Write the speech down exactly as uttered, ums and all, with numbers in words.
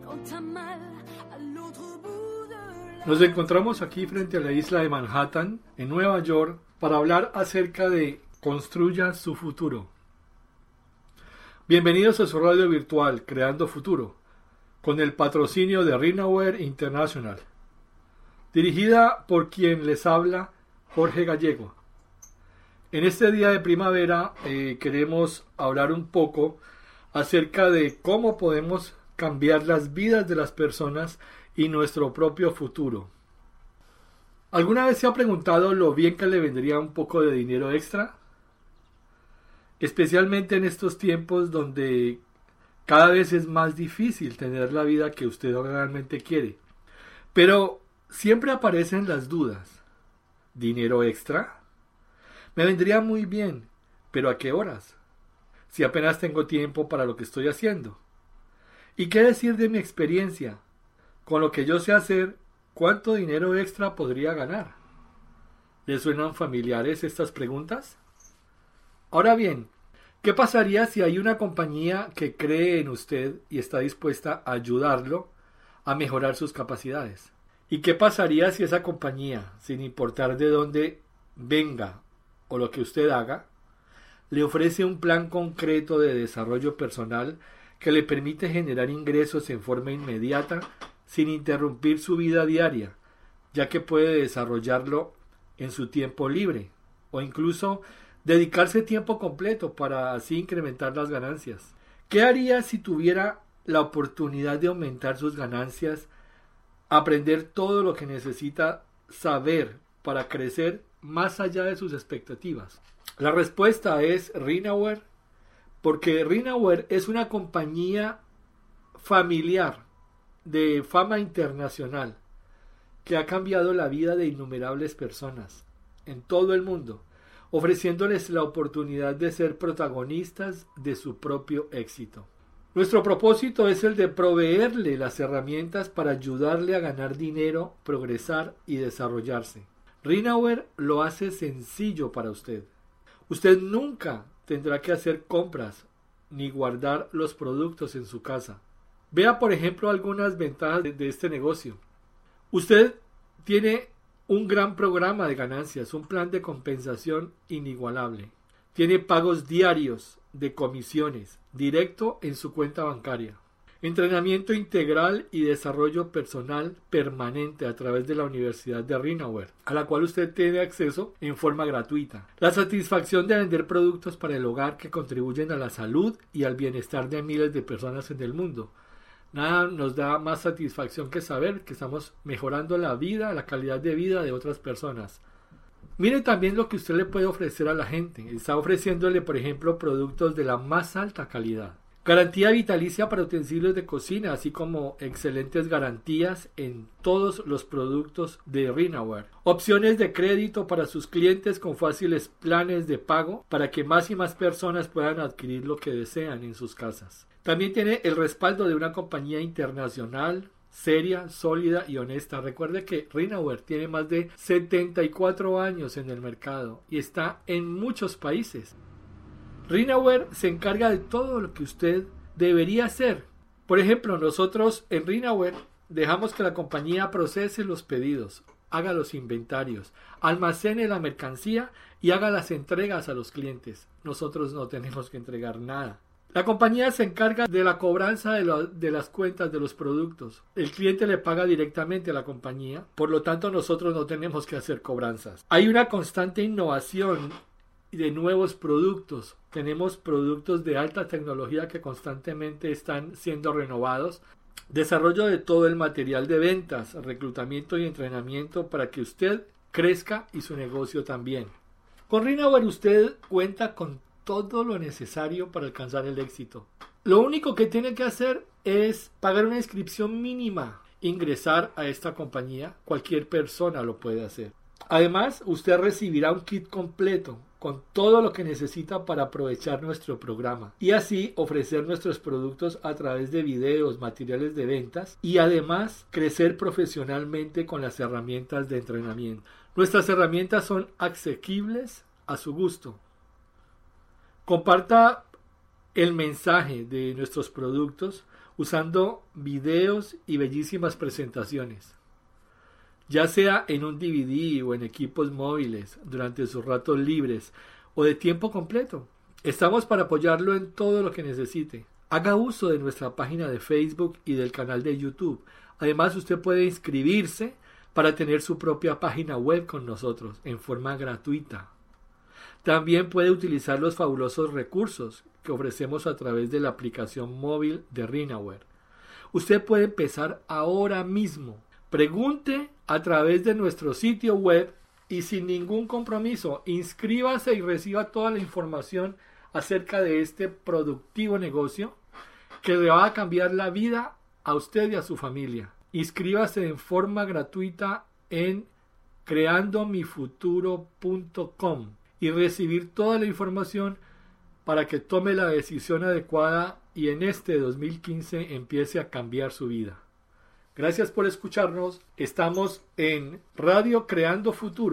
Nos encontramos aquí frente a la isla de Manhattan, en Nueva York, para hablar acerca de Construya su futuro. Bienvenidos a su radio virtual Creando Futuro, con el patrocinio de RenoWare International. Dirigida por quien les habla, Jorge Gallego. En este día de primavera eh, queremos hablar un poco acerca de cómo podemos cambiar las vidas de las personas y nuestro propio futuro. ¿Alguna vez se ha preguntado lo bien que le vendría un poco de dinero extra? Especialmente en estos tiempos donde cada vez es más difícil tener la vida que usted realmente quiere. Pero siempre aparecen las dudas. ¿Dinero extra? Me vendría muy bien, pero ¿a qué horas? Si apenas tengo tiempo para lo que estoy haciendo. ¿Y qué decir de mi experiencia? Con lo que yo sé hacer, ¿cuánto dinero extra podría ganar? ¿Le suenan familiares estas preguntas? Ahora bien, ¿qué pasaría si hay una compañía que cree en usted y está dispuesta a ayudarlo a mejorar sus capacidades? ¿Y qué pasaría si esa compañía, sin importar de dónde venga o lo que usted haga, le ofrece un plan concreto de desarrollo personal que le permite generar ingresos en forma inmediata sin interrumpir su vida diaria, ya que puede desarrollarlo en su tiempo libre o incluso dedicarse tiempo completo para así incrementar las ganancias? ¿Qué haría si tuviera la oportunidad de aumentar sus ganancias, aprender todo lo que necesita saber para crecer más allá de sus expectativas? La respuesta es RenoWare, porque RenoWare es una compañía familiar de fama internacional que ha cambiado la vida de innumerables personas en todo el mundo, ofreciéndoles la oportunidad de ser protagonistas de su propio éxito. Nuestro propósito es el de proveerle las herramientas para ayudarle a ganar dinero, progresar y desarrollarse. RenoWare lo hace sencillo para usted. Usted nunca tendrá que hacer compras ni guardar los productos en su casa. Vea, por ejemplo, algunas ventajas de, de este negocio. Usted tiene un gran programa de ganancias, un plan de compensación inigualable. Tiene pagos diarios de comisiones, directo en su cuenta bancaria. Entrenamiento integral y desarrollo personal permanente a través de la Universidad de RenoWare, a la cual usted tiene acceso en forma gratuita. La satisfacción de vender productos para el hogar que contribuyen a la salud y al bienestar de miles de personas en el mundo. Nada nos da más satisfacción que saber que estamos mejorando la vida, la calidad de vida de otras personas. Mire también lo que usted le puede ofrecer a la gente. Está ofreciéndole, por ejemplo, productos de la más alta calidad. Garantía vitalicia para utensilios de cocina, así como excelentes garantías en todos los productos de RenoWare. Opciones de crédito para sus clientes con fáciles planes de pago para que más y más personas puedan adquirir lo que desean en sus casas. También tiene el respaldo de una compañía internacional, seria, sólida y honesta. Recuerde que RenoWare tiene más de setenta y cuatro años en el mercado y está en muchos países. RenoWare se encarga de todo lo que usted debería hacer. Por ejemplo, nosotros en RenoWare dejamos que la compañía procese los pedidos, haga los inventarios, almacene la mercancía y haga las entregas a los clientes. Nosotros no tenemos que entregar nada. La compañía se encarga de la cobranza de, lo, de las cuentas de los productos. El cliente le paga directamente a la compañía, por lo tanto nosotros no tenemos que hacer cobranzas. Hay una constante innovación de nuevos productos. Tenemos productos de alta tecnología que constantemente están siendo renovados. Desarrollo de todo el material de ventas, reclutamiento y entrenamiento para que usted crezca y su negocio también. Con RenoWare usted cuenta con todo lo necesario para alcanzar el éxito. Lo único que tiene que hacer es pagar una inscripción mínima. Ingresar a esta compañía, cualquier persona lo puede hacer. Además, usted recibirá un kit completo con todo lo que necesita para aprovechar nuestro programa y así ofrecer nuestros productos a través de videos, materiales de ventas y además crecer profesionalmente con las herramientas de entrenamiento. Nuestras herramientas son asequibles a su gusto. Comparta el mensaje de nuestros productos usando videos y bellísimas presentaciones, ya sea en un D V D o en equipos móviles, durante sus ratos libres o de tiempo completo. Estamos para apoyarlo en todo lo que necesite. Haga uso de nuestra página de Facebook y del canal de YouTube. Además, usted puede inscribirse para tener su propia página web con nosotros en forma gratuita. También puede utilizar los fabulosos recursos que ofrecemos a través de la aplicación móvil de RENAWARE. Usted puede empezar ahora mismo. Pregunte a través de nuestro sitio web y sin ningún compromiso, inscríbase y reciba toda la información acerca de este productivo negocio que le va a cambiar la vida a usted y a su familia. Inscríbase en forma gratuita en creando mi futuro punto com y recibir toda la información para que tome la decisión adecuada y en este dos mil quince empiece a cambiar su vida. Gracias por escucharnos. Estamos en Radio Creando Futuro.